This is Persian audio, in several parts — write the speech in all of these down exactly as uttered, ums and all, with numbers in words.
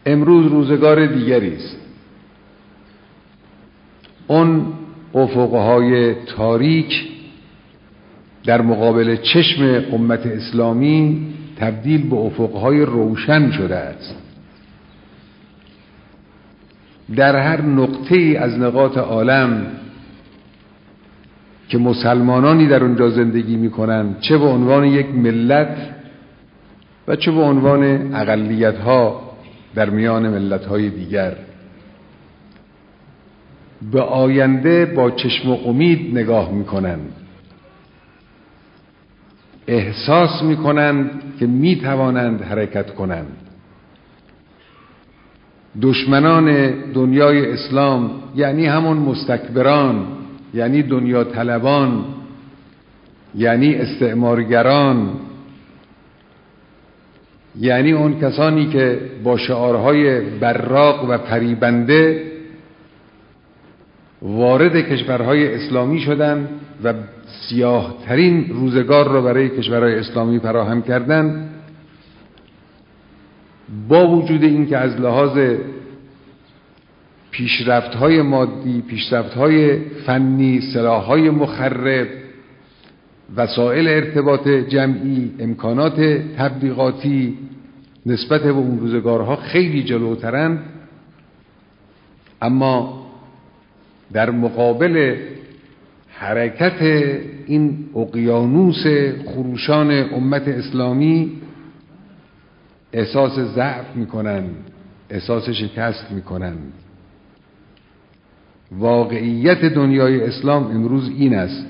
امروز روزگار دیگری است. اون افقهای تاریک در مقابل چشم امت اسلامی تبدیل به افقهای روشن شده است. در هر نقطه‌ای از نقاط عالم که مسلمانانی در اونجا زندگی می‌کنند، چه به عنوان یک ملت و چه به عنوان اقلیت‌ها در میان ملت‌های دیگر، به آینده با چشم امید نگاه می‌کنند، احساس می‌کنند که می‌توانند حرکت کنند. دشمنان دنیای اسلام، یعنی همون مستکبران، یعنی دنیا طلبان، یعنی استعمارگران، یعنی اون کسانی که با شعارهای براق و فریبنده وارد کشورهای اسلامی شدند و سیاه ترین روزگار را برای کشورهای اسلامی فراهم کردند، با وجود این که از لحاظ پیشرفت‌های مادی، پیشرفت‌های فنی، سلاح‌های مخرب، وسایل ارتباط جمعی، امکانات تبلیغاتی نسبت به اون روزگارها خیلی جلوترند، اما در مقابل حرکت این اقیانوس خروشان امت اسلامی احساس ضعف میکنند، احساس شکست میکنند. واقعیت دنیای اسلام امروز این است: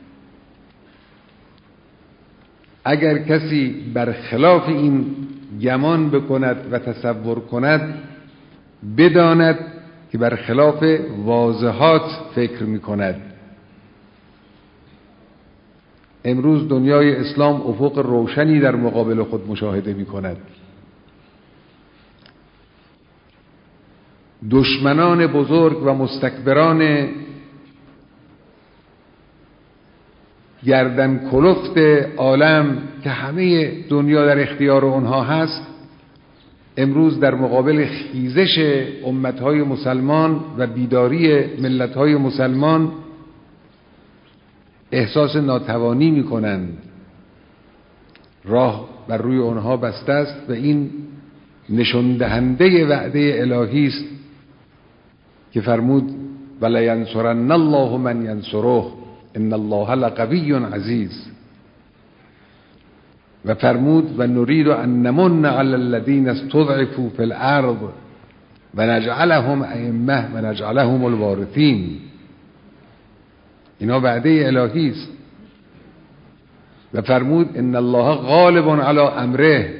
اگر کسی برخلاف این گمان بکند و تصور کند، بداند که برخلاف واضحات فکر میکند. امروز دنیای اسلام افق روشنی در مقابل خود مشاهده میکند. دشمنان بزرگ و مستکبران گردن کلفت عالم که همه دنیا در اختیار آنها هست، امروز در مقابل خیزش امتهای مسلمان و بیداری ملتهای مسلمان احساس ناتوانی میکنند. راه بر روی آنها بسته است و این نشان دهنده وعده الهی است که فرمود ولینصرن الله من ینصره ان الله لقوی عزیز، و فرمود و نرید ان نمن علی الذین استضعفوا فی الارض و نجعلهم ائمه و نجعلهم الوارثین. اینا وعده الهی است. و فرمود ان الله غالب علی امره.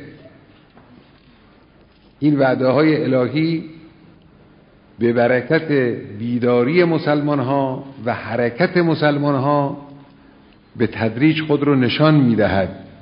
این وعده های الهی به برکت بیداری مسلمان ها و حرکت مسلمان ها به تدریج خود رو نشان می دهد.